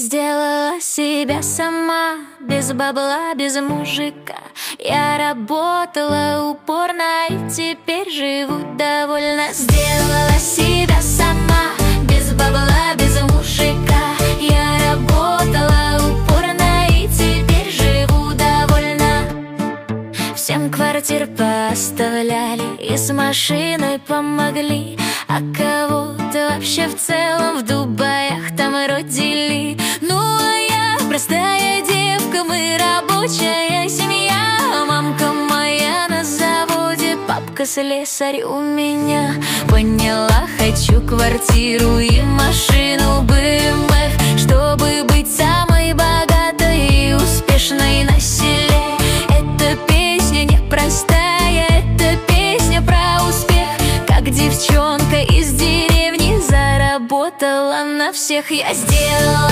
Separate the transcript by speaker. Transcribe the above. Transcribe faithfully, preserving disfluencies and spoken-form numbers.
Speaker 1: Сделала себя сама, без бабла, без мужика. Я работала упорно и теперь живу довольно. Сделала себя сама, без бабла, без мужика. Я работала упорно и теперь живу довольна. Всем квартир поставляли и с машиной помогли, а кого-то вообще в целом в Дубаях там родили. Ну а я простая девка, мы рабочая семья. Мамка моя на заводе, папка слесарь у меня. Поняла, хочу квартиру и машину бэ эм вэ, чтобы быть самой богатой и успешной на селе. Эта песня непростая, это песня про успех. Как девчонка из деревни заработала на всех. Я сделала